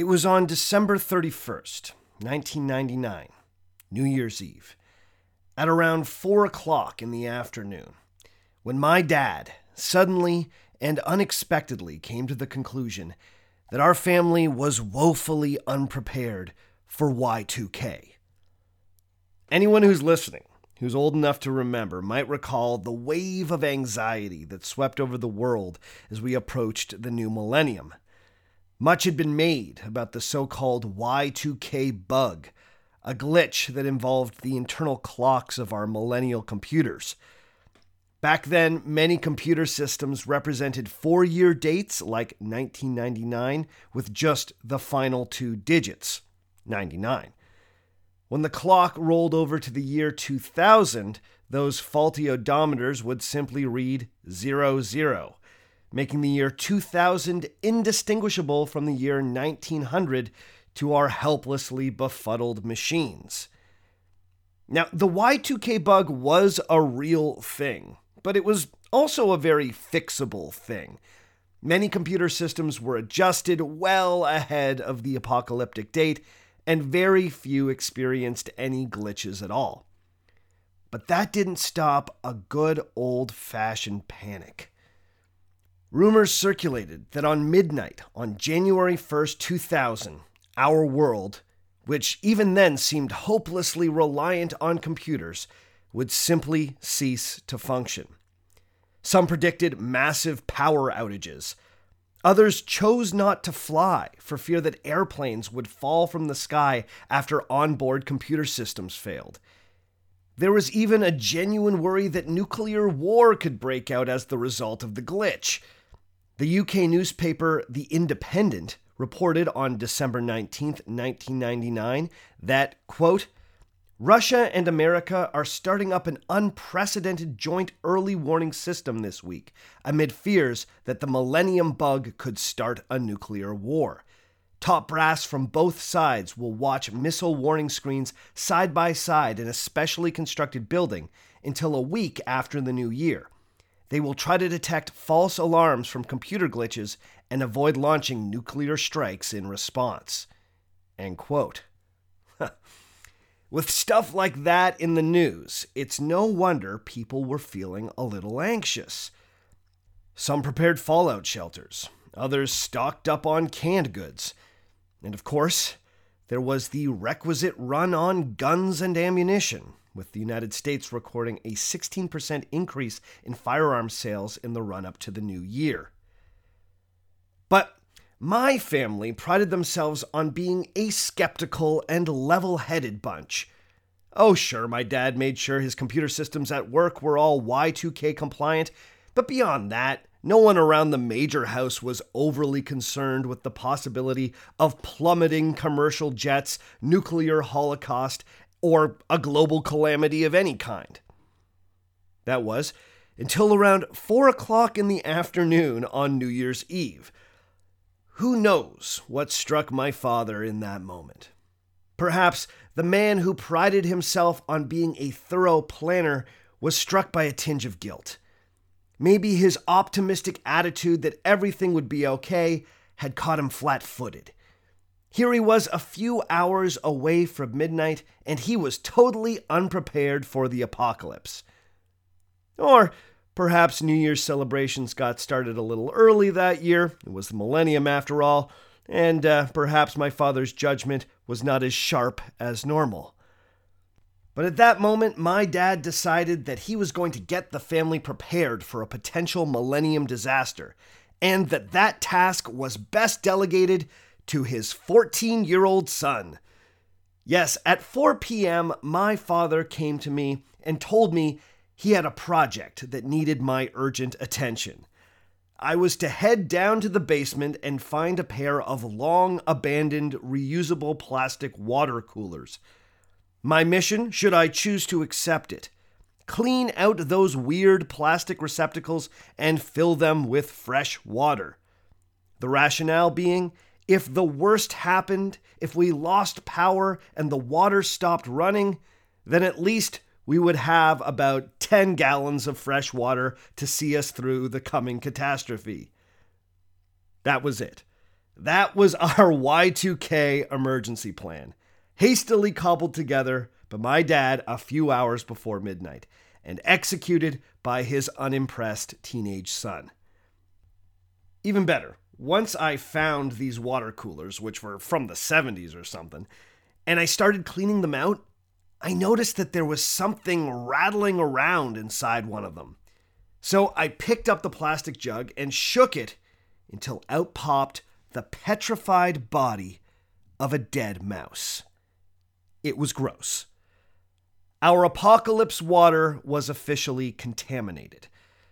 was on December 31st, 1999, New Year's Eve, at around 4 o'clock in the afternoon, when my dad suddenly and unexpectedly came to the conclusion that our family was woefully unprepared for Y2K. Anyone who's listening, who's old enough to remember, might recall the wave of anxiety that swept over the world as we approached the new millennium. Much had been made about the so-called Y2K bug, a glitch that involved the internal clocks of our millennial computers. Back then, many computer systems represented 4-year dates like 1999 with just the final 2 digits, 99. When the clock rolled over to the year 2000, those faulty odometers would simply read 00, making the year 2000 indistinguishable from the year 1900 to our helplessly befuddled machines. Now, the Y2K bug was a real thing, but it was also a very fixable thing. Many computer systems were adjusted well ahead of the apocalyptic date, and very few experienced any glitches at all. But that didn't stop a good old-fashioned panic. Rumors circulated that on midnight on January 1st, 2000, our world, which even then seemed hopelessly reliant on computers, would simply cease to function. Some predicted massive power outages. Others chose not to fly for fear that airplanes would fall from the sky after onboard computer systems failed. There was even a genuine worry that nuclear war could break out as the result of the glitch. The UK newspaper The Independent reported on December 19th, 1999 that, quote, Russia and America are starting up an unprecedented joint early warning system this week, amid fears that the Millennium Bug could start a nuclear war. Top brass from both sides will watch missile warning screens side by side in a specially constructed building until a week after the new year. They will try to detect false alarms from computer glitches and avoid launching nuclear strikes in response. End quote. With stuff like that in the news, it's no wonder people were feeling a little anxious. Some prepared fallout shelters, others stocked up on canned goods. And of course, there was the requisite run on guns and ammunition, with the United States recording a 16% increase in firearms sales in the run-up to the new year. But my family prided themselves on being a skeptical and level-headed bunch. Oh sure, my dad made sure his computer systems at work were all Y2K compliant, but beyond that, no one around the major house was overly concerned with the possibility of plummeting commercial jets, nuclear holocaust, or a global calamity of any kind. That was until around 4 o'clock in the afternoon on New Year's Eve. Who knows what struck my father in that moment? Perhaps the man who prided himself on being a thorough planner was struck by a tinge of guilt. Maybe his optimistic attitude that everything would be okay had caught him flat-footed. Here he was a few hours away from midnight, and he was totally unprepared for the apocalypse. Or perhaps New Year's celebrations got started a little early that year. It was the millennium after all, and perhaps my father's judgment was not as sharp as normal. But at that moment, my dad decided that he was going to get the family prepared for a potential millennium disaster, and that task was best delegated to his 14-year-old son. Yes, at 4 p.m., my father came to me and told me he had a project that needed my urgent attention. I was to head down to the basement and find a pair of long-abandoned reusable plastic water coolers. My mission, should I choose to accept it, clean out those weird plastic receptacles and fill them with fresh water. The rationale being, if the worst happened, if we lost power and the water stopped running, then at least we would have about 10 gallons of fresh water to see us through the coming catastrophe. That was it. That was our Y2K emergency plan, hastily cobbled together by my dad a few hours before midnight and executed by his unimpressed teenage son. Even better, once I found these water coolers, which were from the 70s or something, and I started cleaning them out, I noticed that there was something rattling around inside one of them. So I picked up the plastic jug and shook it until out popped the petrified body of a dead mouse. It was gross. Our apocalypse water was officially contaminated.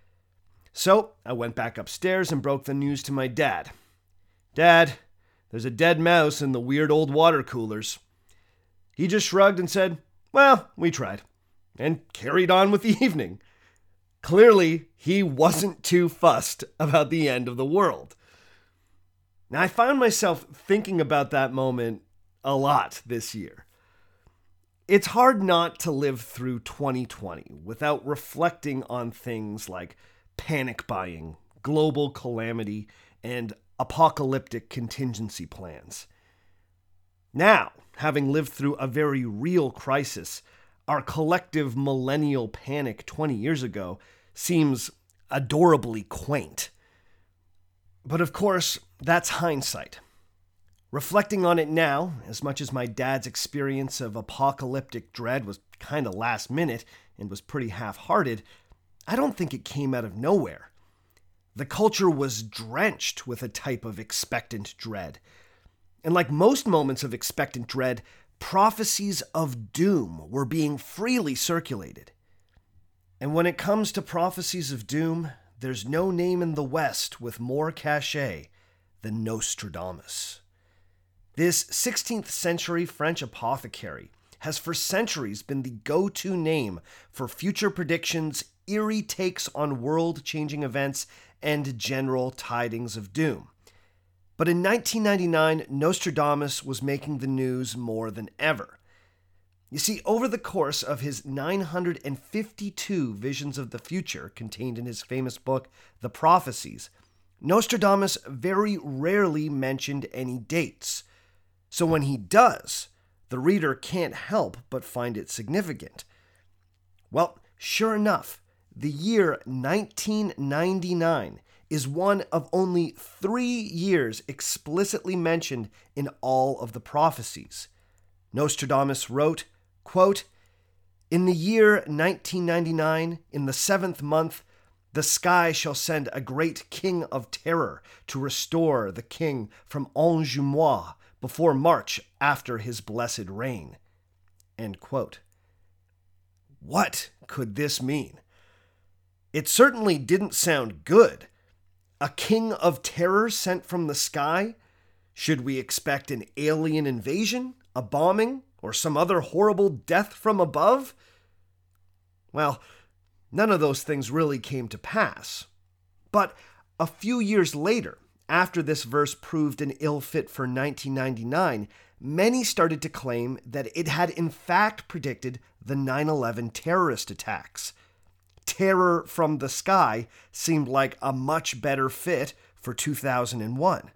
So I went back upstairs and broke the news to my dad. "Dad, there's a dead mouse in the weird old water coolers." He just shrugged and said, "Well, we tried," and carried on with the evening. Clearly, he wasn't too fussed about the end of the world. Now, I found myself thinking about that moment a lot this year. It's hard not to live through 2020 without reflecting on things like panic buying, global calamity, and apocalyptic contingency plans. Now, having lived through a very real crisis, our collective millennial panic 20 years ago seems adorably quaint. But of course, that's hindsight. Reflecting on it now, as much as my dad's experience of apocalyptic dread was kind of last minute and was pretty half-hearted, I don't think it came out of nowhere. The culture was drenched with a type of expectant dread. And like most moments of expectant dread, prophecies of doom were being freely circulated. And when it comes to prophecies of doom, there's no name in the West with more cachet than Nostradamus. This 16th century French apothecary has for centuries been the go-to name for future predictions, eerie takes on world-changing events, and general tidings of doom. But in 1999, Nostradamus was making the news more than ever. You see, over the course of his 952 visions of the future contained in his famous book, The Prophecies, Nostradamus very rarely mentioned any dates. So when he does, the reader can't help but find it significant. Well, sure enough, the year 1999 is one of only 3 years explicitly mentioned in all of the prophecies. Nostradamus wrote, quote, "In the year 1999, in the 7th month, the sky shall send a great king of terror to restore the king from Angoumois before March after his blessed reign." End quote. What could this mean? It certainly didn't sound good. A king of terror sent from the sky? Should we expect an alien invasion, a bombing, or some other horrible death from above? Well, none of those things really came to pass. But a few years later, after this verse proved an ill fit for 1999, many started to claim that it had in fact predicted the 9/11 terrorist attacks. Terror from the sky seemed like a much better fit for 2001.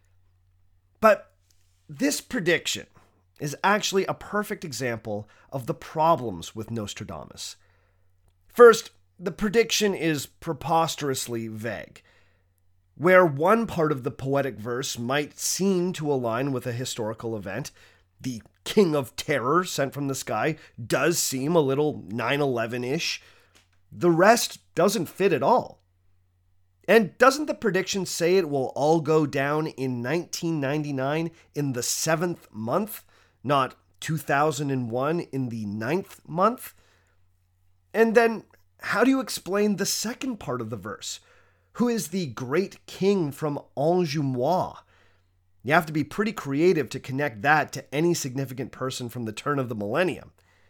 But this prediction is actually a perfect example of the problems with Nostradamus. First, the prediction is preposterously vague. Where one part of the poetic verse might seem to align with a historical event, the king of terror sent from the sky does seem a little 9/11-ish. The rest doesn't fit at all. And doesn't the prediction say it will all go down in 1999 in the 7th month, not 2001 in the 9th month? And then, how do you explain the second part of the verse? Who is the great king from Angoumois? You have to be pretty creative to connect that to any significant person from the turn of the millennium.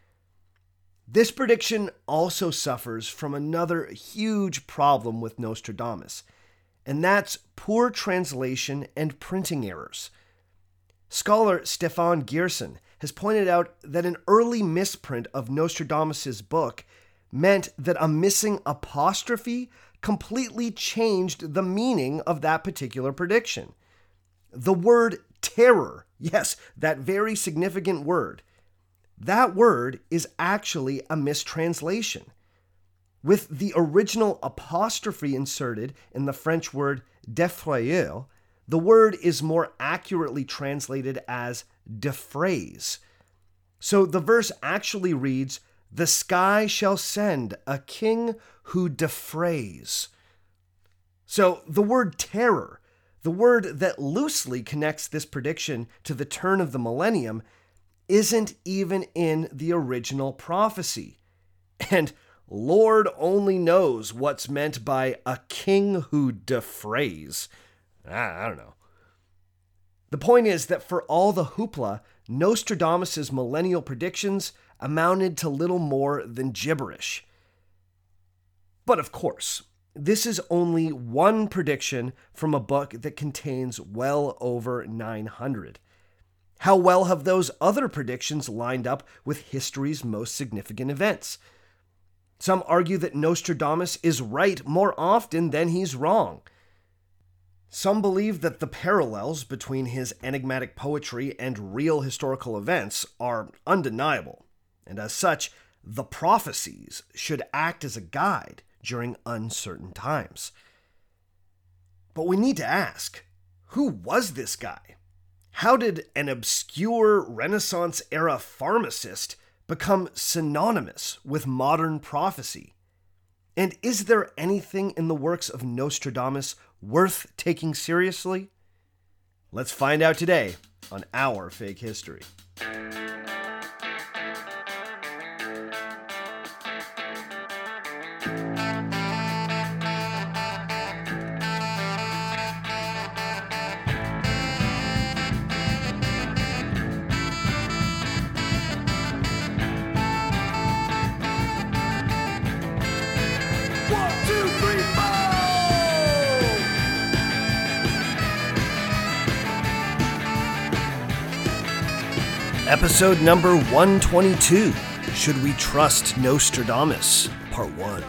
This prediction also suffers from another huge problem with Nostradamus, and that's poor translation and printing errors. Scholar Stefan Giersen has pointed out that an early misprint of Nostradamus' book meant that a missing apostrophe completely changed the meaning of that particular prediction. The word terror, yes, that very significant word, that word is actually a mistranslation. With the original apostrophe inserted in the French word d'effrayer, the word is more accurately translated as defrays. So the verse actually reads, "The sky shall send a king who defrays." So the word terror, the word that loosely connects this prediction to the turn of the millennium, isn't even in the original prophecy. And Lord only knows what's meant by a king who defrays. I don't know. The point is that for all the hoopla, Nostradamus' millennial predictions amounted to little more than gibberish. But of course, this is only one prediction from a book that contains well over 900. How well have those other predictions lined up with history's most significant events? Some argue that Nostradamus is right more often than he's wrong. Some believe that the parallels between his enigmatic poetry and real historical events are undeniable, and as such, the prophecies should act as a guide during uncertain times. But we need to ask, who was this guy? How did an obscure Renaissance-era pharmacist become synonymous with modern prophecy? And is there anything in the works of Nostradamus worth taking seriously? Let's find out today on Our Fake History. Episode number 122, Should We Trust Nostradamus? Part 1.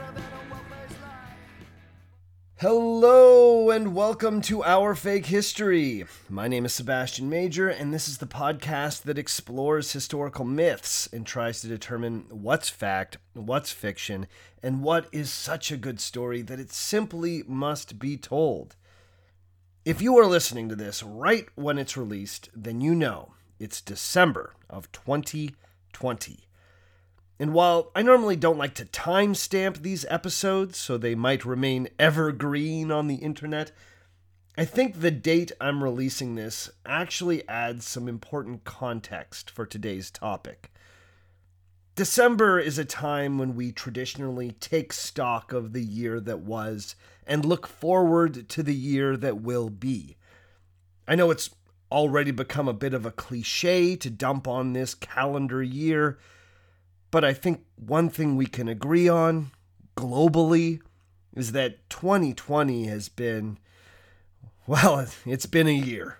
Hello and welcome to Our Fake History. My name is Sebastian Major, and this is the podcast that explores historical myths and tries to determine what's fact, what's fiction, and what is such a good story that it simply must be told. If you are listening to this right when it's released, then you know it's December of 2020. And while I normally don't like to timestamp these episodes so they might remain evergreen on the internet, I think the date I'm releasing this actually adds some important context for today's topic. December is a time when we traditionally take stock of the year that was and look forward to the year that will be. I know it's already become a bit of a cliche to dump on this calendar year, but I think one thing we can agree on, globally, is that 2020 has been, well, it's been a year.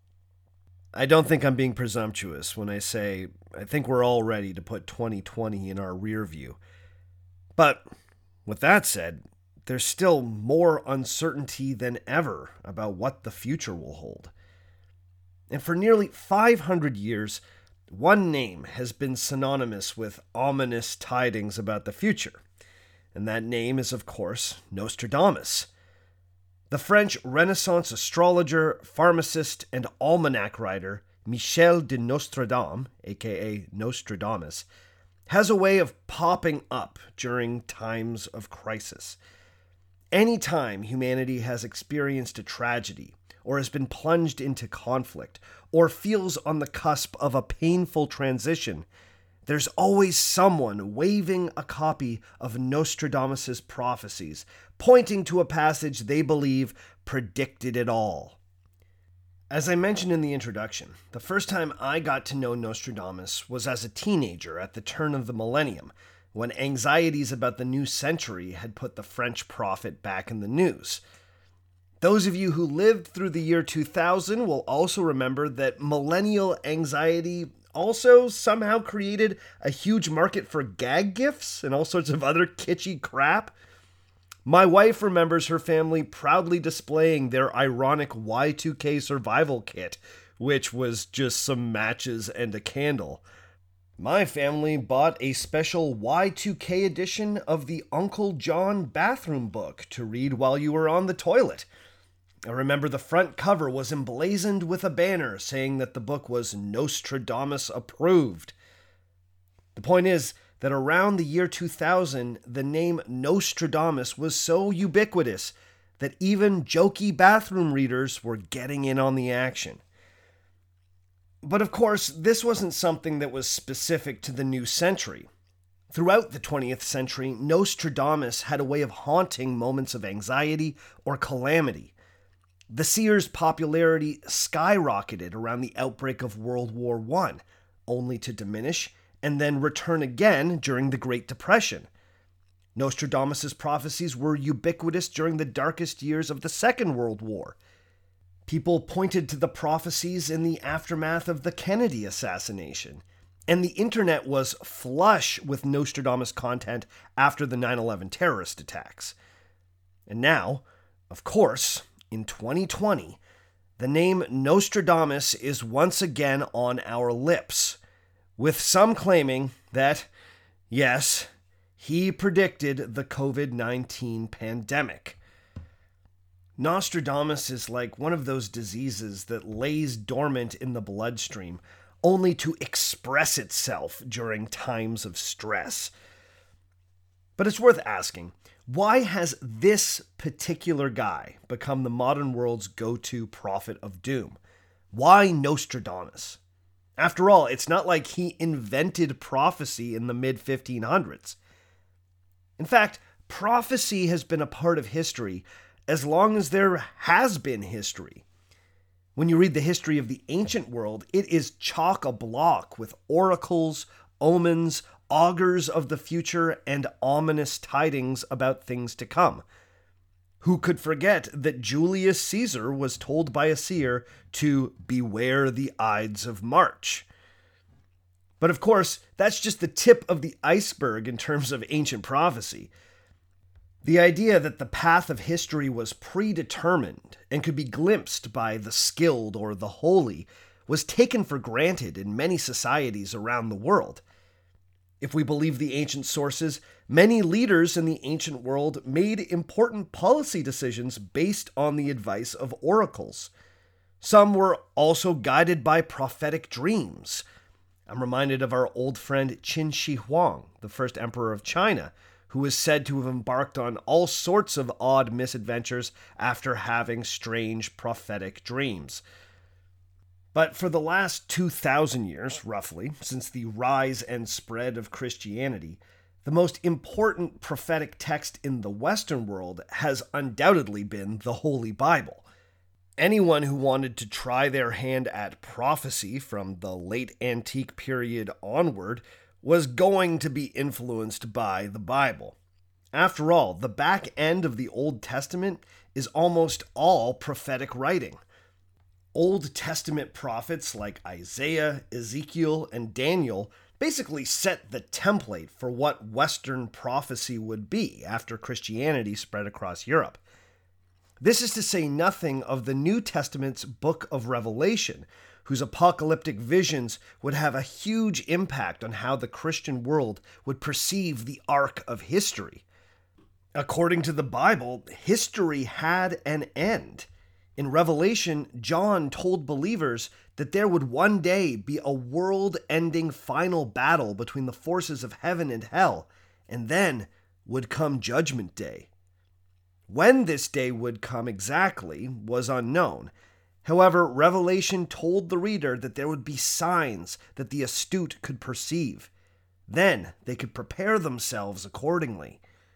I don't think I'm being presumptuous when I say I think we're all ready to put 2020 in our rear view. But with that said, there's still more uncertainty than ever about what the future will hold. And for nearly 500 years, one name has been synonymous with ominous tidings about the future. And that name is, of course, Nostradamus. The French Renaissance astrologer, pharmacist, and almanac writer Michel de Nostradam, aka Nostradamus, has a way of popping up during times of crisis. Any time humanity has experienced a tragedy, or has been plunged into conflict, or feels on the cusp of a painful transition, there's always someone waving a copy of Nostradamus' prophecies, pointing to a passage they believe predicted it all. As I mentioned in the introduction, the first time I got to know Nostradamus was as a teenager at the turn of the millennium, when anxieties about the new century had put the French prophet back in the news. Those of you who lived through the year 2000 will also remember that millennial anxiety also somehow created a huge market for gag gifts and all sorts of other kitschy crap. My wife remembers her family proudly displaying their ironic Y2K survival kit, which was just some matches and a candle. My family bought a special Y2K edition of the Uncle John bathroom book to read while you were on the toilet. I remember the front cover was emblazoned with a banner saying that the book was Nostradamus approved. The point is that around the year 2000, the name Nostradamus was so ubiquitous that even jokey bathroom readers were getting in on the action. But of course, this wasn't something that was specific to the new century. Throughout the 20th century, Nostradamus had a way of haunting moments of anxiety or calamity. The seer's popularity skyrocketed around the outbreak of World War I, only to diminish and then return again during the Great Depression. Nostradamus' prophecies were ubiquitous during the darkest years of the Second World War. People pointed to the prophecies in the aftermath of the Kennedy assassination, and the internet was flush with Nostradamus content after the 9/11 terrorist attacks. And now, of course, in 2020, the name Nostradamus is once again on our lips, with some claiming that, yes, he predicted the COVID-19 pandemic. Nostradamus is like one of those diseases that lays dormant in the bloodstream, only to express itself during times of stress. But it's worth asking, why has this particular guy become the modern world's go-to prophet of doom? Why Nostradamus? After all, it's not like he invented prophecy in the mid-1500s. In fact, prophecy has been a part of history as long as there has been history. When you read the history of the ancient world, it is chock-a-block with oracles, omens, augurs of the future, and ominous tidings about things to come. Who could forget that Julius Caesar was told by a seer to beware the Ides of March? But of course, that's just the tip of the iceberg in terms of ancient prophecy. The idea that the path of history was predetermined and could be glimpsed by the skilled or the holy was taken for granted in many societies around the world. If we believe the ancient sources, many leaders in the ancient world made important policy decisions based on the advice of oracles. Some were also guided by prophetic dreams. I'm reminded of our old friend Qin Shi Huang, the first emperor of China, who is said to have embarked on all sorts of odd misadventures after having strange prophetic dreams. But for the last 2,000 years, roughly, since the rise and spread of Christianity, the most important prophetic text in the Western world has undoubtedly been the Holy Bible. Anyone who wanted to try their hand at prophecy from the late antique period onward was going to be influenced by the Bible. After all, the back end of the Old Testament is almost all prophetic writing. Old Testament prophets like Isaiah, Ezekiel, and Daniel basically set the template for what Western prophecy would be after Christianity spread across Europe. This is to say nothing of the New Testament's book of Revelation, whose apocalyptic visions would have a huge impact on how the Christian world would perceive the arc of history. According to the Bible, history had an end. In Revelation, John told believers that there would one day be a world-ending final battle between the forces of heaven and hell, and then would come Judgment Day. When this day would come exactly was unknown. However, Revelation told the reader that there would be signs that the astute could perceive. Then they could prepare themselves accordingly.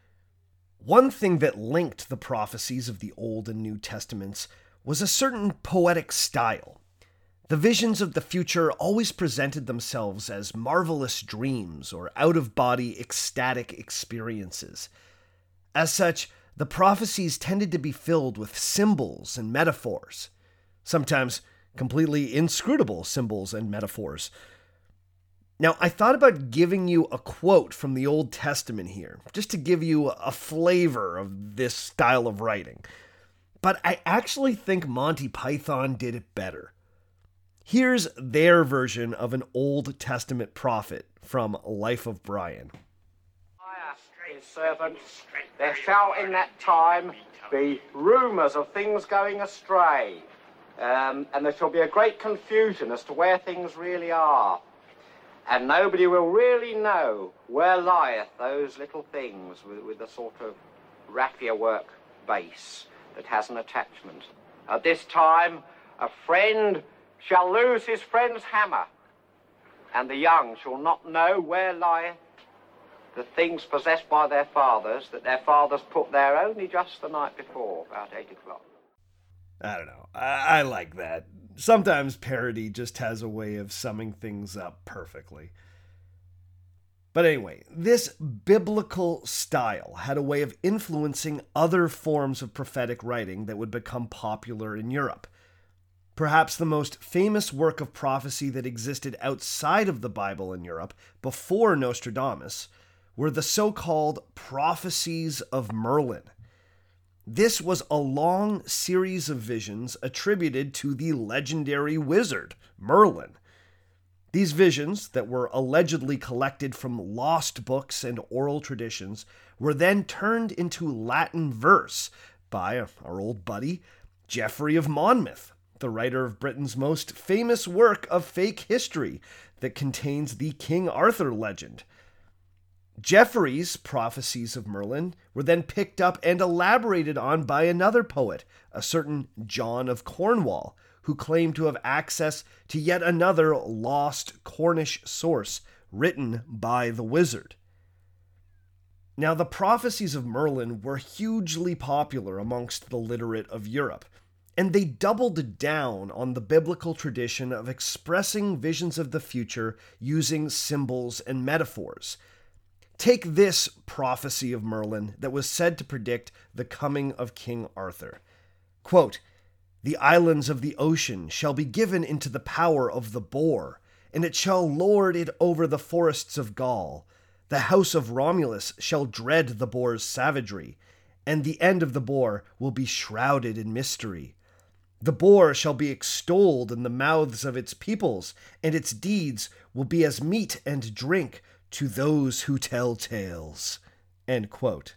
One thing that linked the prophecies of the Old and New Testaments was a certain poetic style. The visions of the future always presented themselves as marvelous dreams or out-of-body ecstatic experiences. As such, the prophecies tended to be filled with symbols and metaphors, sometimes completely inscrutable symbols and metaphors. Now, I thought about giving you a quote from the Old Testament here, just to give you a flavor of this style of writing. But I actually think Monty Python did it better. Here's their version of an Old Testament prophet from Life of Brian. His servants, there shall in that time be rumours of things going astray, and there shall be a great confusion as to where things really are. And nobody will really know where lieth those little things with the sort of raffia work base that has an attachment. At this time, a friend shall lose his friend's hammer, and the young shall not know where lieth the things possessed by their fathers that their fathers put there only just the night before, about 8 o'clock. I don't know. I like that. Sometimes parody just has a way of summing things up perfectly. But anyway, this biblical style had a way of influencing other forms of prophetic writing that would become popular in Europe. Perhaps the most famous work of prophecy that existed outside of the Bible in Europe before Nostradamus were the so-called prophecies of Merlin. This was a long series of visions attributed to the legendary wizard, Merlin. These visions, that were allegedly collected from lost books and oral traditions, were then turned into Latin verse by our old buddy, Geoffrey of Monmouth, the writer of Britain's most famous work of fake history that contains the King Arthur legend. Geoffrey's prophecies of Merlin were then picked up and elaborated on by another poet, a certain John of Cornwall, who claimed to have access to yet another lost Cornish source written by the wizard. Now, the prophecies of Merlin were hugely popular amongst the literate of Europe, and they doubled down on the biblical tradition of expressing visions of the future using symbols and metaphors. Take this prophecy of Merlin that was said to predict the coming of King Arthur. Quote, "The islands of the ocean shall be given into the power of the boar, and it shall lord it over the forests of Gaul. The house of Romulus shall dread the boar's savagery, and the end of the boar will be shrouded in mystery. The boar shall be extolled in the mouths of its peoples, and its deeds will be as meat and drink to those who tell tales." End quote.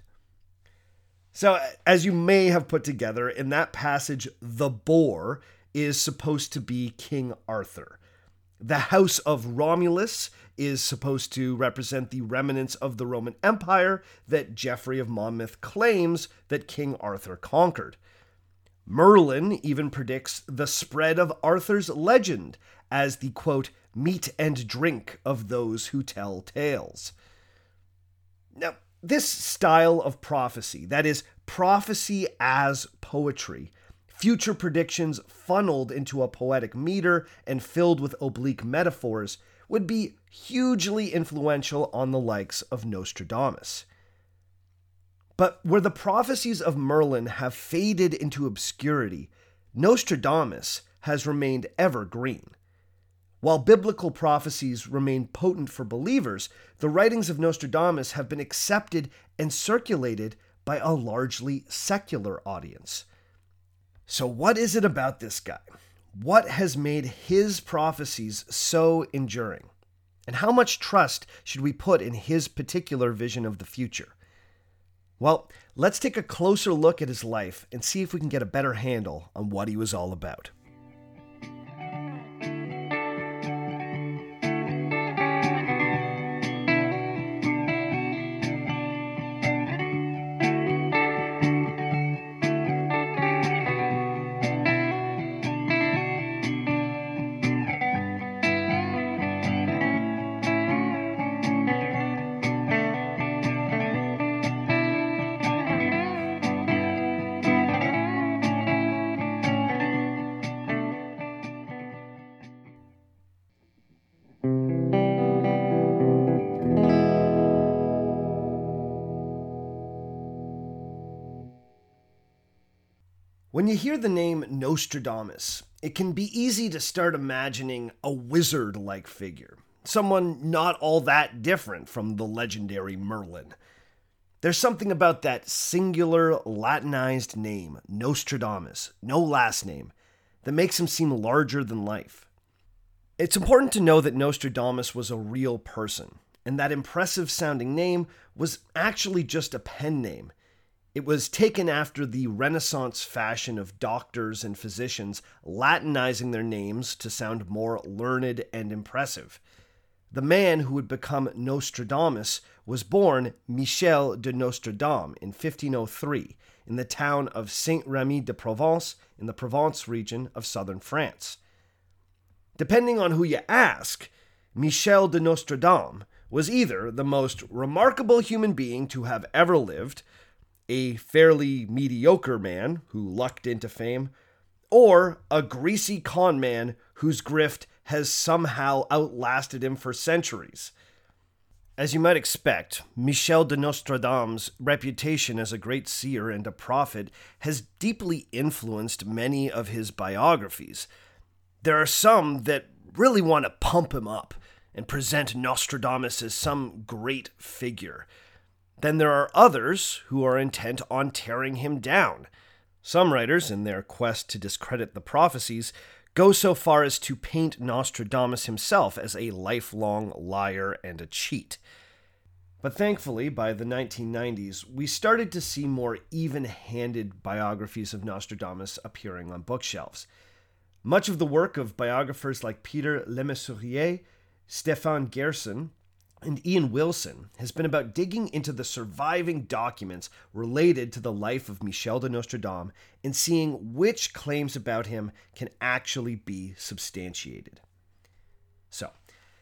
So, as you may have put together, in that passage, the boar is supposed to be King Arthur. The house of Romulus is supposed to represent the remnants of the Roman Empire that Geoffrey of Monmouth claims that King Arthur conquered. Merlin even predicts the spread of Arthur's legend as the, quote, "meat and drink of those who tell tales." Now, this style of prophecy, that is, prophecy as poetry, future predictions funneled into a poetic meter and filled with oblique metaphors, would be hugely influential on the likes of Nostradamus. But where the prophecies of Merlin have faded into obscurity, Nostradamus has remained evergreen. While biblical prophecies remain potent for believers, the writings of Nostradamus have been accepted and circulated by a largely secular audience. So what is it about this guy? What has made his prophecies so enduring? And how much trust should we put in his particular vision of the future? Well, let's take a closer look at his life and see if we can get a better handle on what he was all about. When you hear the name Nostradamus, it can be easy to start imagining a wizard-like figure, someone not all that different from the legendary Merlin. There's something about that singular Latinized name, Nostradamus, no last name, that makes him seem larger than life. It's important to know that Nostradamus was a real person, and that impressive sounding name was actually just a pen name. It was taken after the Renaissance fashion of doctors and physicians Latinizing their names to sound more learned and impressive. The man who would become Nostradamus was born Michel de Nostradam in 1503 in the town of Saint-Rémy-de-Provence in the Provence region of southern France. Depending on who you ask, Michel de Nostradam was either the most remarkable human being to have ever lived, a fairly mediocre man who lucked into fame, or a greasy con man whose grift has somehow outlasted him for centuries. As you might expect, Michel de Nostradam's reputation as a great seer and a prophet has deeply influenced many of his biographies. There are some that really want to pump him up and present Nostradamus as some great figure. Then there are others who are intent on tearing him down. Some writers, in their quest to discredit the prophecies, go so far as to paint Nostradamus himself as a lifelong liar and a cheat. But thankfully, by the 1990s, we started to see more even-handed biographies of Nostradamus appearing on bookshelves. Much of the work of biographers like Peter Lemessurier, Stefan Gerson, and Ian Wilson has been about digging into the surviving documents related to the life of Michel de Nostradam and seeing which claims about him can actually be substantiated. So,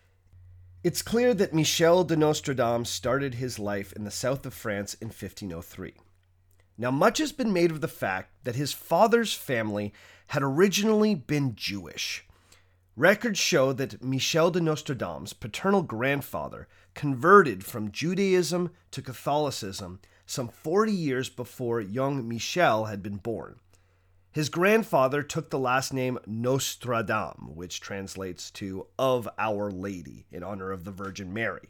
it's clear that Michel de Nostradam started his life in the south of France in 1503. Now, much has been made of the fact that his father's family had originally been Jewish. Records show that Michel de Nostradam's paternal grandfather converted from Judaism to Catholicism some 40 years before young Michel had been born. His grandfather took the last name Nostradam, which translates to "of Our Lady," in honor of the Virgin Mary.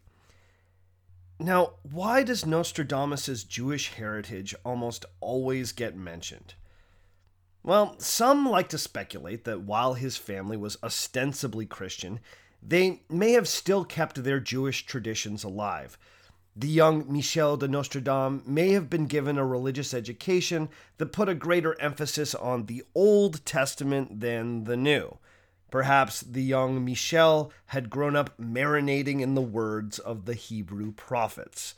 Now, why does Nostradamus' Jewish heritage almost always get mentioned? Well, some like to speculate that while his family was ostensibly Christian, they may have still kept their Jewish traditions alive. The young Michel de Nostradam may have been given a religious education that put a greater emphasis on the Old Testament than the New. Perhaps the young Michel had grown up marinating in the words of the Hebrew prophets.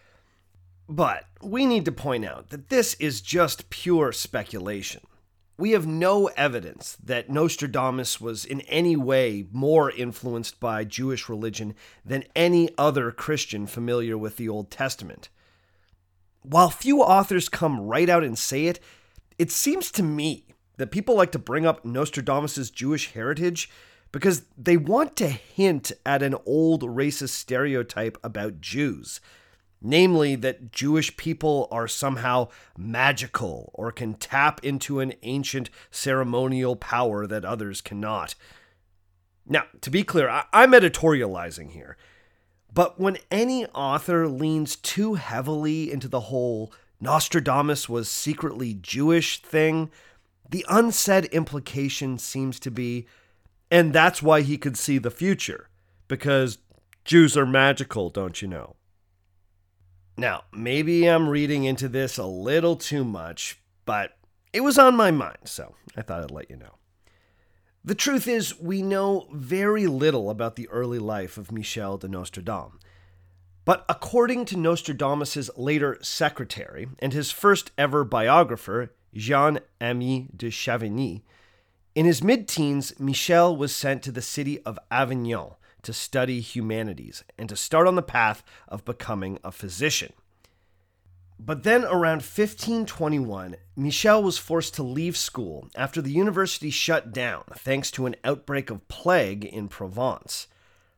But we need to point out that this is just pure speculation. We have no evidence that Nostradamus was in any way more influenced by Jewish religion than any other Christian familiar with the Old Testament. While few authors come right out and say it, it seems to me that people like to bring up Nostradamus' Jewish heritage because they want to hint at an old racist stereotype about Jews. Namely, that Jewish people are somehow magical or can tap into an ancient ceremonial power that others cannot. Now, to be clear, I'm editorializing here, but when any author leans too heavily into the whole Nostradamus was secretly Jewish thing, the unsaid implication seems to be, and that's why he could see the future, because Jews are magical, don't you know? Now, maybe I'm reading into this a little too much, but it was on my mind, so I thought I'd let you know. The truth is, we know very little about the early life of Michel de Nostradam. But according to Nostradamus' later secretary and his first ever biographer, Jean-Ami de Chavigny, in his mid-teens, Michel was sent to the city of Avignon to study humanities and to start on the path of becoming a physician. But then around 1521, Michel was forced to leave school after the university shut down thanks to an outbreak of plague in Provence.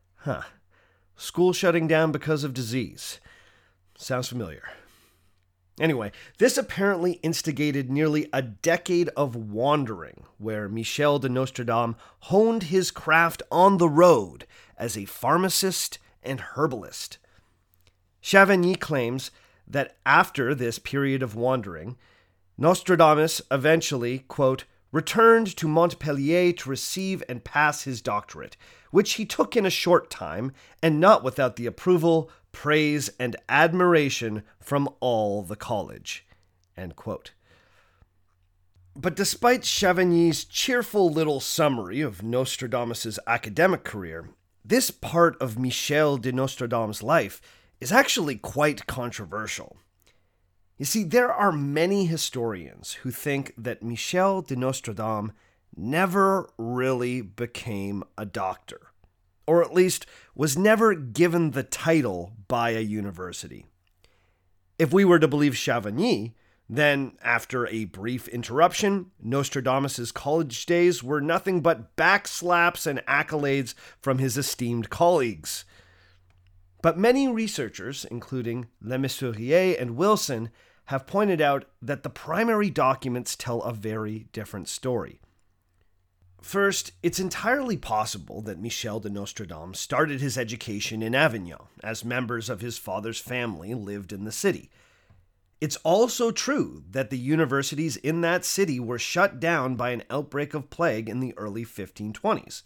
School shutting down because of disease. Sounds familiar. Anyway, this apparently instigated nearly a decade of wandering, where Michel de Nostradam honed his craft on the road as a pharmacist and herbalist. Chavagny claims that after this period of wandering, Nostradamus eventually, quote, returned to Montpellier to receive and pass his doctorate, which he took in a short time, and not without the approval, praise, and admiration from all the college. End quote. But despite Chavagny's cheerful little summary of Nostradamus' academic career, this part of Michel de Nostradam's life is actually quite controversial. You see, there are many historians who think that Michel de Nostradam never really became a doctor, or at least was never given the title by a university. If we were to believe Chavagny, then after a brief interruption, Nostradamus' college days were nothing but backslaps and accolades from his esteemed colleagues. But many researchers, including Lemessurier and Wilson, have pointed out that the primary documents tell a very different story. First, it's entirely possible that Michel de Nostradam started his education in Avignon, as members of his father's family lived in the city. It's also true that the universities in that city were shut down by an outbreak of plague in the early 1520s.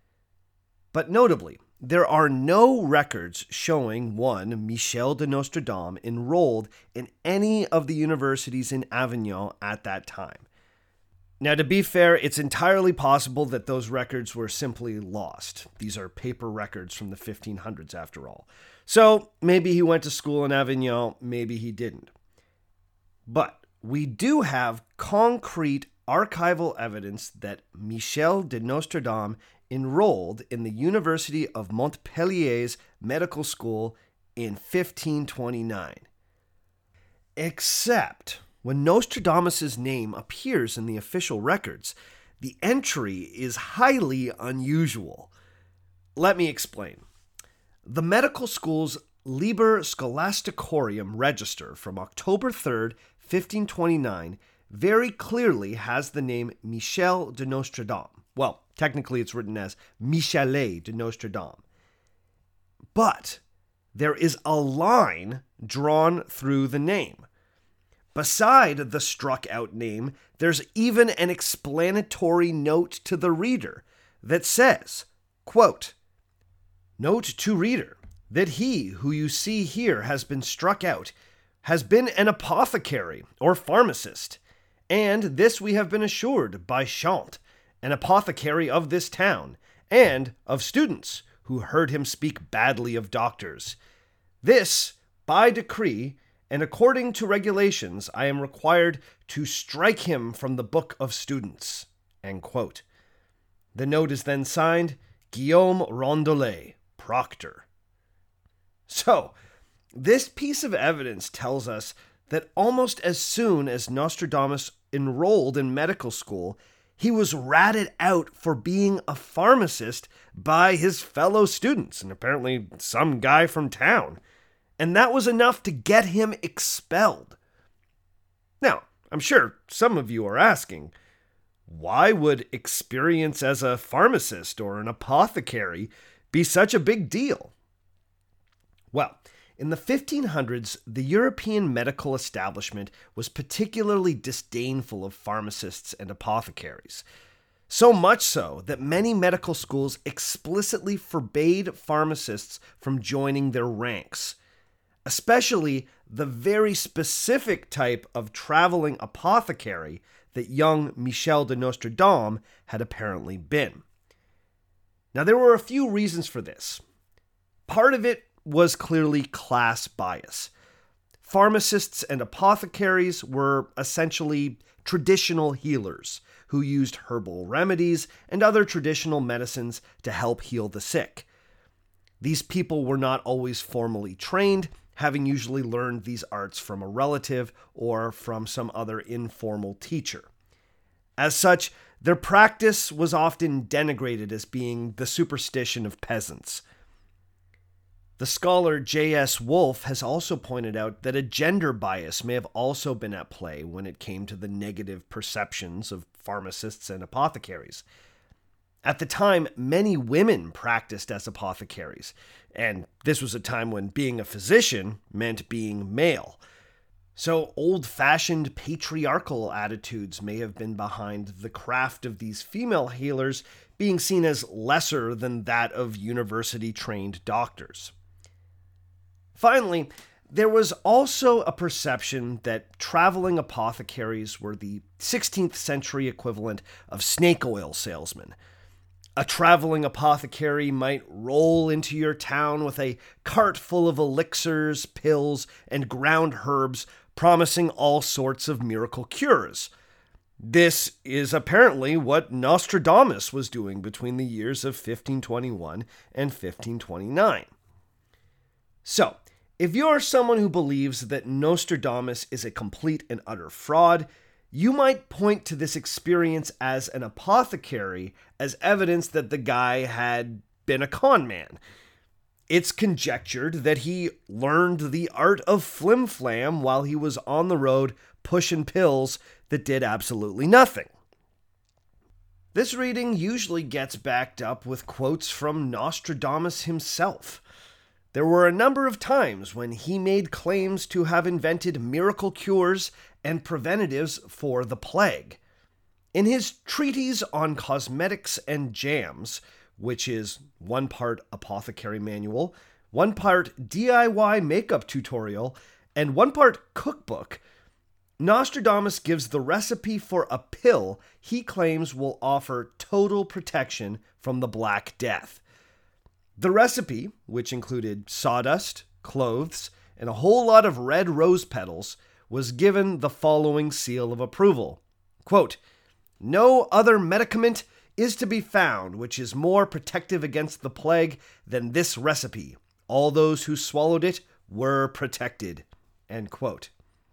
But notably, there are no records showing one Michel de Nostradam enrolled in any of the universities in Avignon at that time. Now, to be fair, it's entirely possible that those records were simply lost. These are paper records from the 1500s, after all. So maybe he went to school in Avignon, maybe he didn't. But we do have concrete archival evidence that Michel de Nostradam enrolled in the University of Montpellier's medical school in 1529. Except when Nostradamus' name appears in the official records, the entry is highly unusual. Let me explain. The medical school's Liber Scholasticorium register from October 3rd, 1529, very clearly has the name Michel de Nostradam. Well, technically it's written as Michelet de Nostradam. But there is a line drawn through the name. Beside the struck-out name, there's even an explanatory note to the reader that says, quote, "Note to reader that he who you see here has been struck out has been an apothecary or pharmacist, and this we have been assured by Chant, an apothecary of this town, and of students who heard him speak badly of doctors. This, by decree, and according to regulations, I am required to strike him from the book of students." End quote. The note is then signed, Guillaume Rondelet, Proctor. So, this piece of evidence tells us that almost as soon as Nostradamus enrolled in medical school, he was ratted out for being a pharmacist by his fellow students, and apparently some guy from town. And that was enough to get him expelled. Now, I'm sure some of you are asking, why would experience as a pharmacist or an apothecary be such a big deal? Well, in the 1500s, the European medical establishment was particularly disdainful of pharmacists and apothecaries. So much so that many medical schools explicitly forbade pharmacists from joining their ranks, especially the very specific type of traveling apothecary that young Michel de Nostradam had apparently been. Now, there were a few reasons for this. Part of it was clearly class bias. Pharmacists and apothecaries were essentially traditional healers who used herbal remedies and other traditional medicines to help heal the sick. These people were not always formally trained, having usually learned these arts from a relative or from some other informal teacher. As such, their practice was often denigrated as being the superstition of peasants. The scholar J.S. Wolfe has also pointed out that a gender bias may have also been at play when it came to the negative perceptions of pharmacists and apothecaries. At the time, many women practiced as apothecaries, and this was a time when being a physician meant being male. So old-fashioned patriarchal attitudes may have been behind the craft of these female healers being seen as lesser than that of university-trained doctors. Finally, there was also a perception that traveling apothecaries were the 16th century equivalent of snake oil salesmen. A traveling apothecary might roll into your town with a cart full of elixirs, pills, and ground herbs, promising all sorts of miracle cures. This is apparently what Nostradamus was doing between the years of 1521 and 1529. So, if you're someone who believes that Nostradamus is a complete and utter fraud, you might point to this experience as an apothecary as evidence that the guy had been a con man. It's conjectured that he learned the art of flim-flam while he was on the road pushing pills that did absolutely nothing. This reading usually gets backed up with quotes from Nostradamus himself. There were a number of times when he made claims to have invented miracle cures and preventatives for the plague. In his treatise on cosmetics and jams, which is one part apothecary manual, one part DIY makeup tutorial, and one part cookbook, Nostradamus gives the recipe for a pill he claims will offer total protection from the Black Death. The recipe, which included sawdust, cloves, and a whole lot of red rose petals, was given the following seal of approval. Quote, "No other medicament is to be found which is more protective against the plague than this recipe. All those who swallowed it were protected." End quote.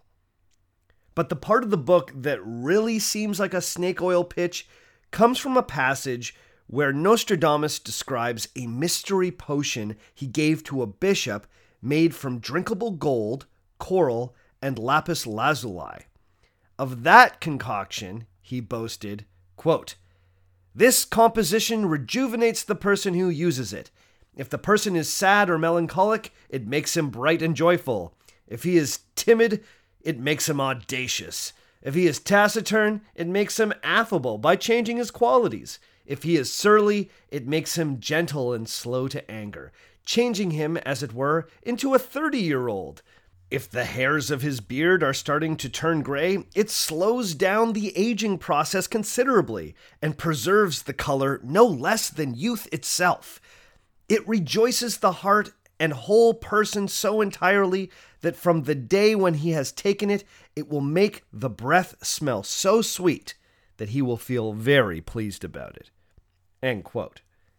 But the part of the book that really seems like a snake oil pitch comes from a passage where Nostradamus describes a mystery potion he gave to a bishop made from drinkable gold, coral, and lapis lazuli. Of that concoction, he boasted, quote, "This composition rejuvenates the person who uses it. If the person is sad or melancholic, it makes him bright and joyful. If he is timid, it makes him audacious. If he is taciturn, it makes him affable by changing his qualities. If he is surly, it makes him gentle and slow to anger, changing him, as it were, into a 30-year-old. If the hairs of his beard are starting to turn gray, it slows down the aging process considerably and preserves the color no less than youth itself. It rejoices the heart and whole person so entirely that from the day when he has taken it, it will make the breath smell so sweet that he will feel very pleased about it." End quote.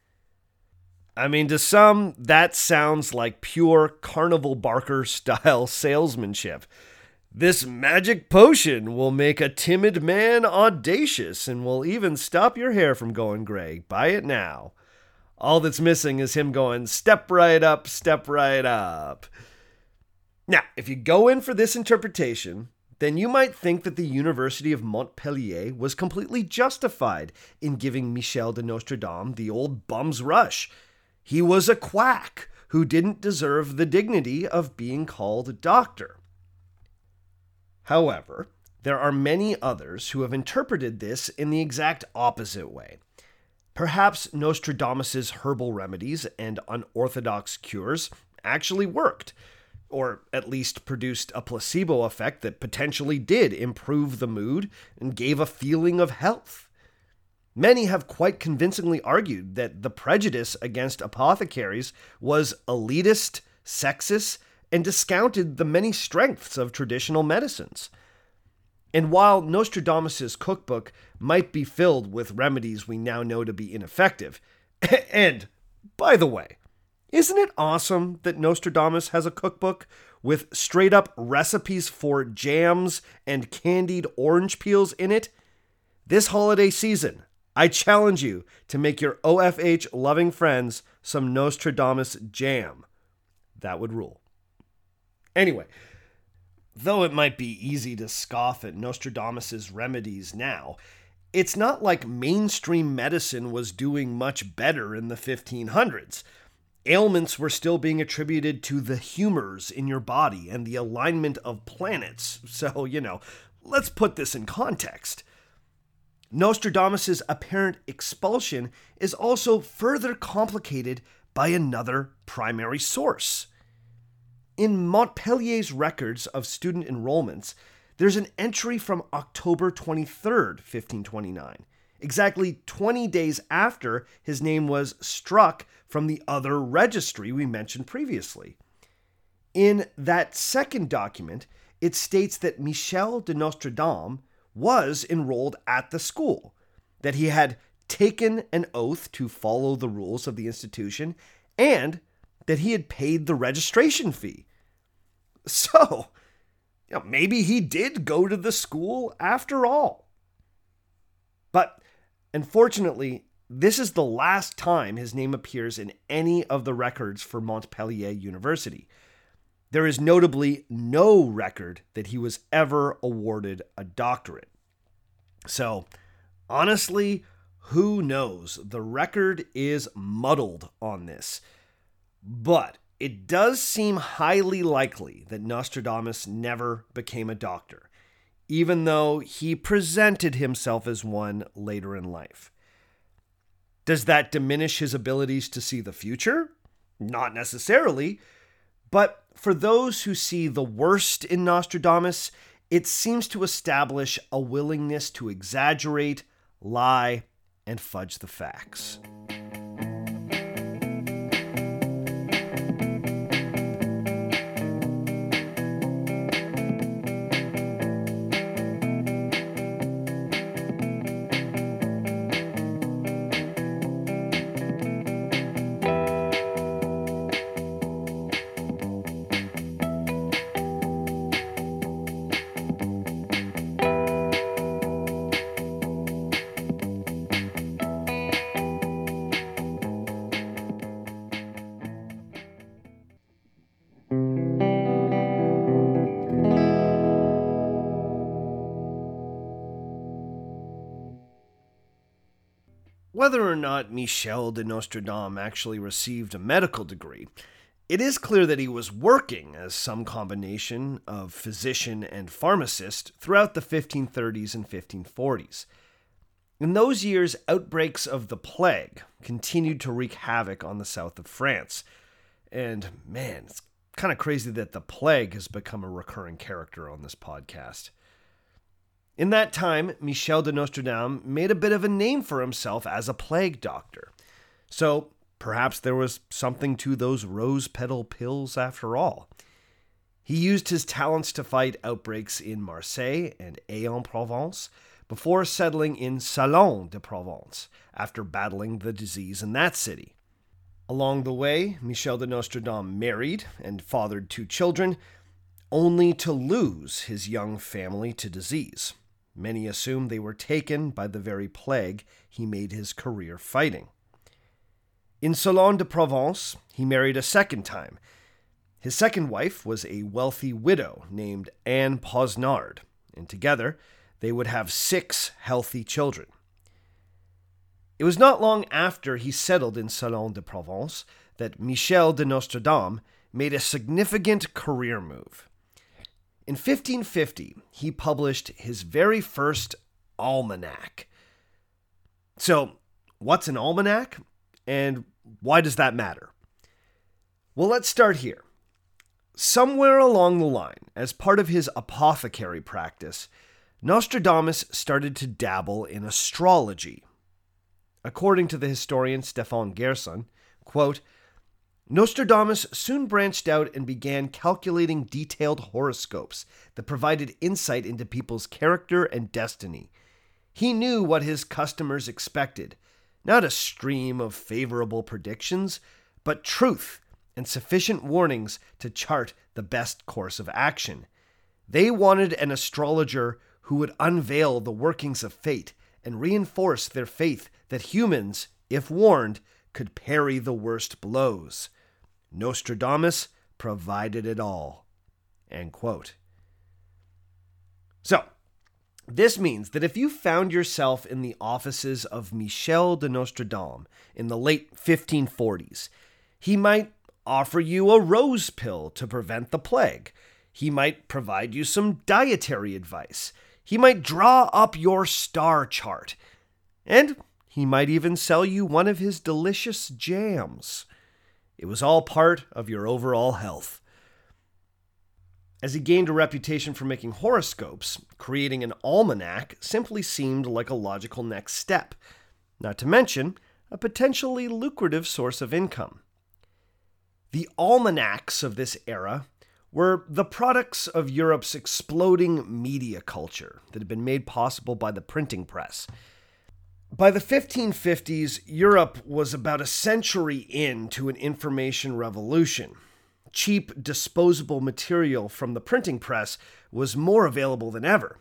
I mean, to some, that sounds like pure Carnival Barker style salesmanship. This magic potion will make a timid man audacious and will even stop your hair from going gray. Buy it now. All that's missing is him going, step right up, step right up. Now, if you go in for this interpretation, then you might think that the University of Montpellier was completely justified in giving Michel de Nostradame the old bum's rush. He was a quack who didn't deserve the dignity of being called a doctor. However, there are many others who have interpreted this in the exact opposite way. Perhaps Nostradamus's herbal remedies and unorthodox cures actually worked, or at least produced a placebo effect that potentially did improve the mood and gave a feeling of health. Many have quite convincingly argued that the prejudice against apothecaries was elitist, sexist, and discounted the many strengths of traditional medicines. And while Nostradamus' cookbook might be filled with remedies we now know to be ineffective, and, by the way, isn't it awesome that Nostradamus has a cookbook with straight-up recipes for jams and candied orange peels in it? This holiday season, I challenge you to make your OFH-loving friends some Nostradamus jam. That would rule. Anyway, though it might be easy to scoff at Nostradamus' remedies now, it's not like mainstream medicine was doing much better in the 1500s. Ailments were still being attributed to the humors in your body and the alignment of planets. So, let's put this in context. Nostradamus' apparent expulsion is also further complicated by another primary source. In Montpellier's records of student enrollments, there's an entry from October 23rd, 1529, exactly 20 days after his name was struck from the other registry we mentioned previously. In that second document, it states that Michel de Nostradame was enrolled at the school, that he had taken an oath to follow the rules of the institution, and that he had paid the registration fee. So, maybe he did go to the school after all. But unfortunately, this is the last time his name appears in any of the records for Montpellier University. There is notably no record that he was ever awarded a doctorate. So, honestly, who knows? The record is muddled on this. But it does seem highly likely that Nostradamus never became a doctor, even though he presented himself as one later in life. Does that diminish his abilities to see the future? Not necessarily. But for those who see the worst in Nostradamus, it seems to establish a willingness to exaggerate, lie, and fudge the facts. Whether or not Michel de Nostradame actually received a medical degree, it is clear that he was working as some combination of physician and pharmacist throughout the 1530s and 1540s. In those years, outbreaks of the plague continued to wreak havoc on the south of France. And man, it's kind of crazy that the plague has become a recurring character on this podcast. In that time, Michel de Nostradame made a bit of a name for himself as a plague doctor. So perhaps there was something to those rose petal pills after all. He used his talents to fight outbreaks in Marseille and Aix-en-Provence before settling in Salon de Provence after battling the disease in that city. Along the way, Michel de Nostradame married and fathered 2 children, only to lose his young family to disease. Many assume they were taken by the very plague he made his career fighting. In Salon de Provence, he married a second time. His second wife was a wealthy widow named Anne Posnard, and together they would have 6 healthy children. It was not long after he settled in Salon de Provence that Michel de Nostradame made a significant career move. In 1550, he published his very first almanac. So, what's an almanac, and why does that matter? Well, let's start here. Somewhere along the line, as part of his apothecary practice, Nostradamus started to dabble in astrology. According to the historian Stéphane Gerson, quote, Nostradamus soon branched out and began calculating detailed horoscopes that provided insight into people's character and destiny. He knew what his customers expected, not a stream of favorable predictions, but truth and sufficient warnings to chart the best course of action. They wanted an astrologer who would unveil the workings of fate and reinforce their faith that humans, if warned, could parry the worst blows. Nostradamus provided it all. End quote. So, This means that if you found yourself in the offices of Michel de Nostradame in the late 1540s, he might offer you a rose pill to prevent the plague. He might provide you some dietary advice. He might draw up your star chart. And he might even sell you one of his delicious jams. It was all part of your overall health. As he gained a reputation for making horoscopes, creating an almanac simply seemed like a logical next step, not to mention a potentially lucrative source of income. The almanacs of this era were the products of Europe's exploding media culture that had been made possible by the printing press. By the 1550s, Europe was about a century into an information revolution. Cheap, disposable material from the printing press was more available than ever.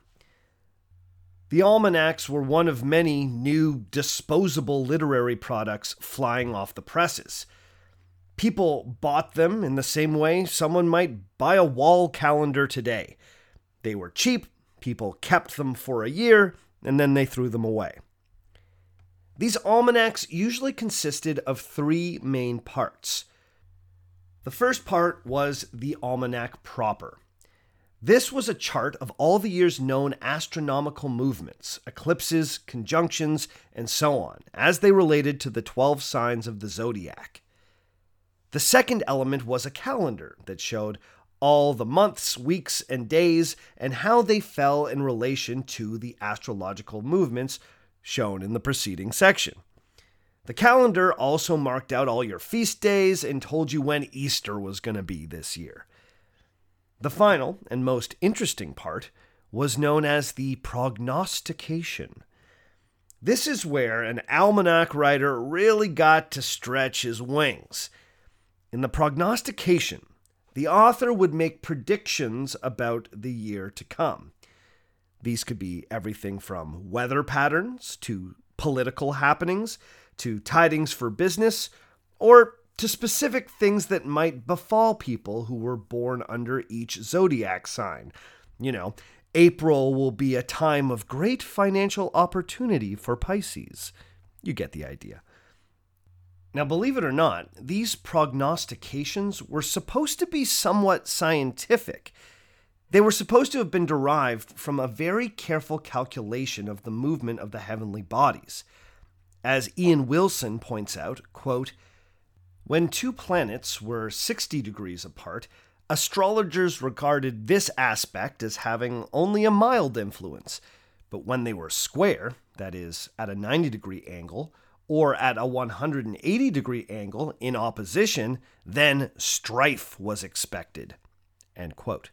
The almanacs were one of many new, disposable literary products flying off the presses. People bought them in the same way someone might buy a wall calendar today. They were cheap, people kept them for a year, and then they threw them away. These almanacs usually consisted of three main parts. The first part was the almanac proper. This was a chart of all the year's known astronomical movements, eclipses, conjunctions, and so on, as they related to the 12 signs of the zodiac. The second element was a calendar that showed all the months, weeks, and days, and how they fell in relation to the astrological movements shown in the preceding section. The calendar also marked out all your feast days and told you when Easter was going to be this year. The final and most interesting part was known as the prognostication. This is where an almanac writer really got to stretch his wings. In the prognostication, the author would make predictions about the year to come. These could be everything from weather patterns to political happenings, to tidings for business, or to specific things that might befall people who were born under each zodiac sign. April will be a time of great financial opportunity for Pisces. You get the idea. Now, believe it or not, these prognostications were supposed to be somewhat scientific. They were supposed to have been derived from a very careful calculation of the movement of the heavenly bodies. As Ian Wilson points out, quote, "When two planets were 60 degrees apart, astrologers regarded this aspect as having only a mild influence. But when they were square, that is, at a 90-degree angle, or at a 180-degree angle in opposition, then strife was expected." End quote.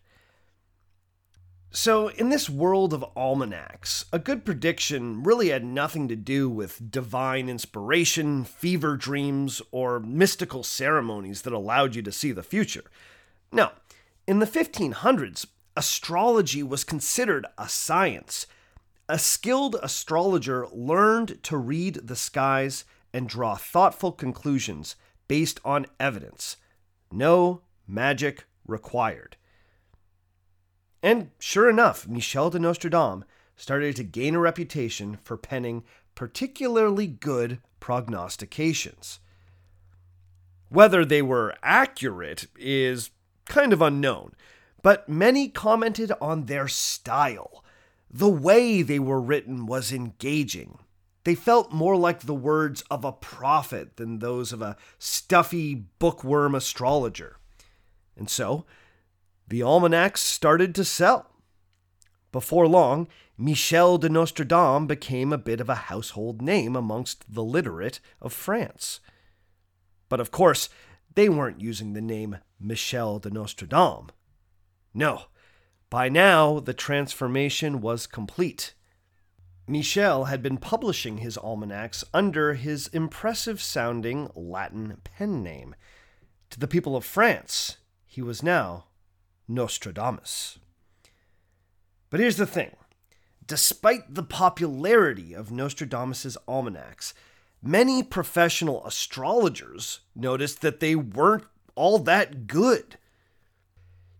So, in this world of almanacs, a good prediction really had nothing to do with divine inspiration, fever dreams, or mystical ceremonies that allowed you to see the future. No, in the 1500s, astrology was considered a science. A skilled astrologer learned to read the skies and draw thoughtful conclusions based on evidence. No magic required. And sure enough, Michel de Nostradame started to gain a reputation for penning particularly good prognostications. Whether they were accurate is kind of unknown, but many commented on their style. The way they were written was engaging. They felt more like the words of a prophet than those of a stuffy bookworm astrologer. And so, the almanacs started to sell. Before long, Michel de Nostradame became a bit of a household name amongst the literate of France. But of course, they weren't using the name Michel de Nostradame. No, by now the transformation was complete. Michel had been publishing his almanacs under his impressive-sounding Latin pen name. To the people of France, he was now Nostradamus. But here's the thing. Despite the popularity of Nostradamus' almanacs, many professional astrologers noticed that they weren't all that good.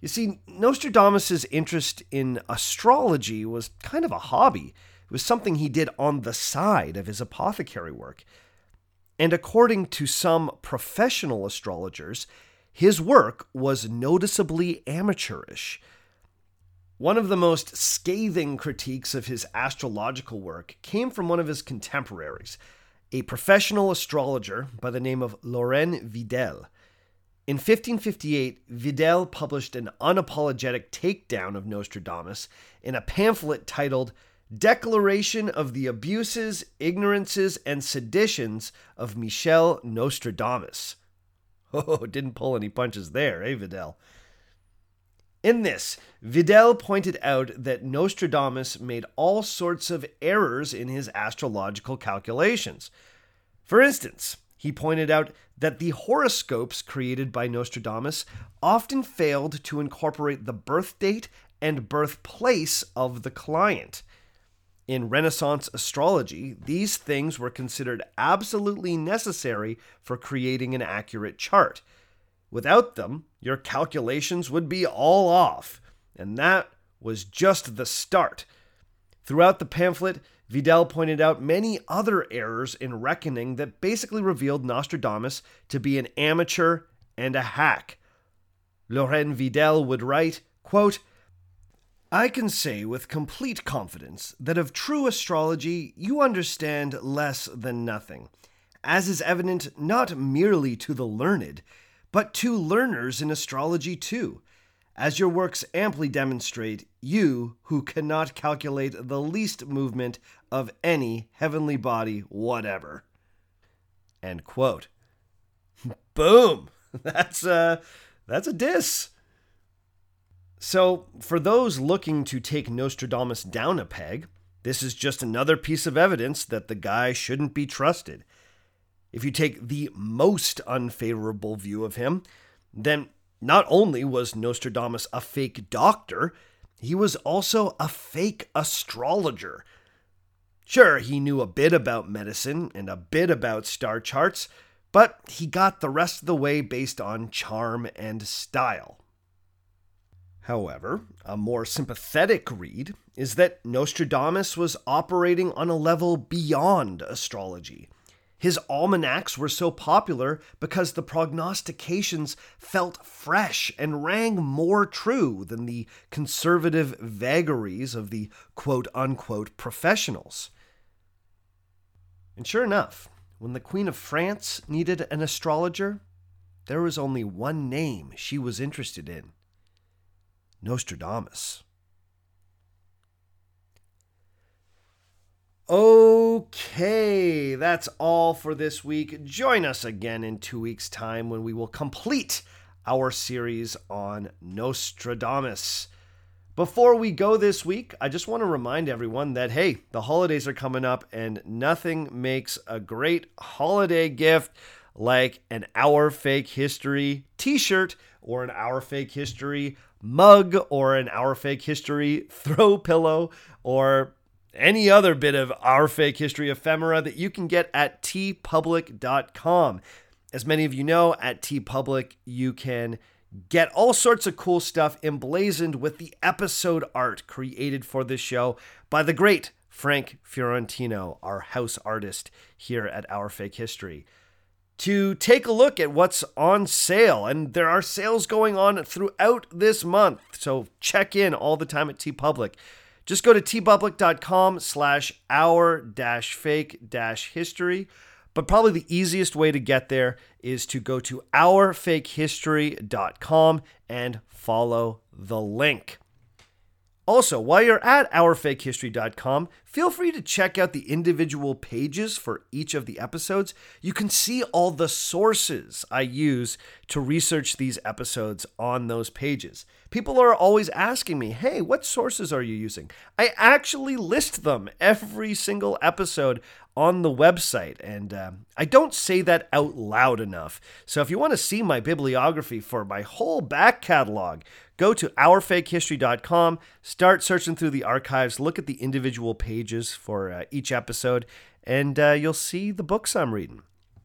You see, Nostradamus' interest in astrology was kind of a hobby. It was something he did on the side of his apothecary work. And according to some professional astrologers, his work was noticeably amateurish. One of the most scathing critiques of his astrological work came from one of his contemporaries, a professional astrologer by the name of Laurent Vidal. In 1558, Vidal published an unapologetic takedown of Nostradamus in a pamphlet titled Declaration of the Abuses, Ignorances, and Seditions of Michel Nostradamus. Oh, didn't pull any punches there, eh, Vidal? In this, Vidal pointed out that Nostradamus made all sorts of errors in his astrological calculations. For instance, he pointed out that the horoscopes created by Nostradamus often failed to incorporate the birth date and birthplace of the client. In Renaissance astrology, these things were considered absolutely necessary for creating an accurate chart. Without them, your calculations would be all off, and that was just the start. Throughout the pamphlet, Vidal pointed out many other errors in reckoning that basically revealed Nostradamus to be an amateur and a hack. Laurent Vidal would write, quote, I can say with complete confidence that of true astrology you understand less than nothing, as is evident not merely to the learned, but to learners in astrology too, as your works amply demonstrate, you who cannot calculate the least movement of any heavenly body whatever. End quote. Boom! That's a diss. So, for those looking to take Nostradamus down a peg, this is just another piece of evidence that the guy shouldn't be trusted. If you take the most unfavorable view of him, then not only was Nostradamus a fake doctor, he was also a fake astrologer. Sure, he knew a bit about medicine and a bit about star charts, but he got the rest of the way based on charm and style. However, a more sympathetic read is that Nostradamus was operating on a level beyond astrology. His almanacs were so popular because the prognostications felt fresh and rang more true than the conservative vagaries of the quote-unquote professionals. And sure enough, when the Queen of France needed an astrologer, there was only one name she was interested in: Nostradamus. Okay, that's all for this week. Join us again in 2 weeks' time when we will complete our series on Nostradamus. Before we go this week, I just want to remind everyone that, hey, the holidays are coming up and nothing makes a great holiday gift like an Our Fake History t-shirt or an Our Fake History mug or an Our Fake History throw pillow or any other bit of Our Fake History ephemera that you can get at tpublic.com. As many of you know, at TeePublic, you can get all sorts of cool stuff emblazoned with the episode art created for this show by the great Frank Fiorentino, our house artist here at Our Fake History. To take a look at what's on sale, and there are sales going on throughout this month, so check in all the time at TeePublic. Just go to tpublic.com/our-fake-history. But probably the easiest way to get there is to go to ourfakehistory.com and follow the link. Also, while you're at ourfakehistory.com, feel free to check out the individual pages for each of the episodes. You can see all the sources I use to research these episodes on those pages. People are always asking me, hey, what sources are you using? I actually list them every single episode on the website, and I don't say that out loud enough. So if you want to see my bibliography for my whole back catalog, go to ourfakehistory.com, start searching through the archives, look at the individual pages for each episode, and you'll see the books I'm reading.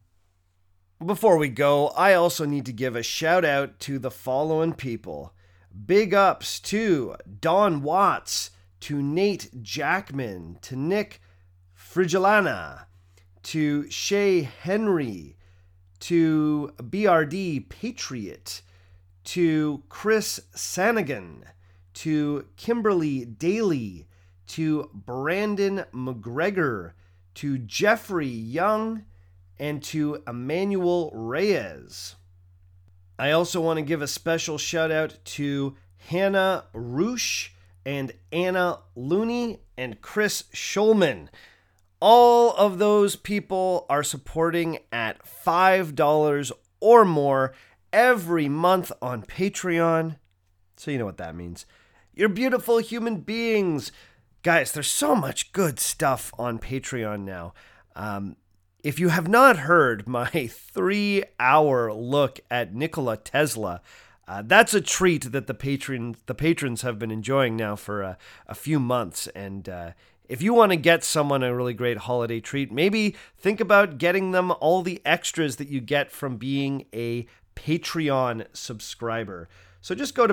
Before we go, I also need to give a shout out to the following people: Big ups to Don Watts, to Nate Jackman, to Nick Frigilana, to Shay Henry, to BRD Patriot, to Chris Sanigan, to Kimberly Daly, to Brandon McGregor, to Jeffrey Young, and to Emmanuel Reyes. I also want to give a special shout out to Hannah Roosh and Anna Looney and Chris Schulman. All of those people are supporting at $5 or more every month on Patreon. So you know what that means. You're beautiful human beings. Guys, there's so much good stuff on Patreon now. If you have not heard my 3-hour look at Nikola Tesla, that's a treat that the patrons have been enjoying now for a few months. And if you want to get someone a really great holiday treat, maybe think about getting them all the extras that you get from being a Patreon subscriber. So just go to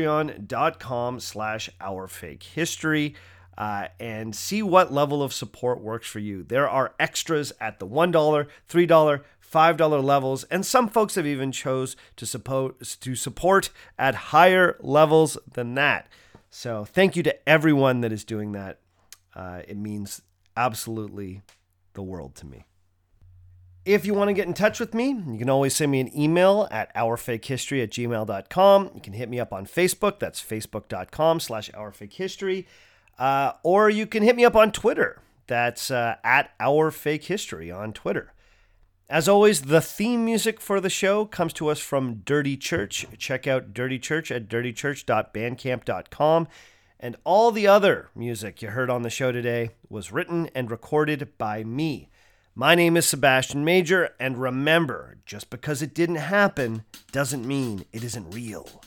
patreon.com/OurFakeHistory. And see what level of support works for you. There are extras at the $1, $3, $5 levels, and some folks have even chose to support at higher levels than that. So thank you to everyone that is doing that. It means absolutely the world to me. If you want to get in touch with me, you can always send me an email at ourfakehistory@gmail.com. You can hit me up on Facebook. That's facebook.com/ourfakehistory. Or you can hit me up on Twitter. That's at OurFakeHistory on Twitter. As always, the theme music for the show comes to us from Dirty Church. Check out Dirty Church at dirtychurch.bandcamp.com. And all the other music you heard on the show today was written and recorded by me. My name is Sebastian Major, and remember, just because it didn't happen doesn't mean it isn't real.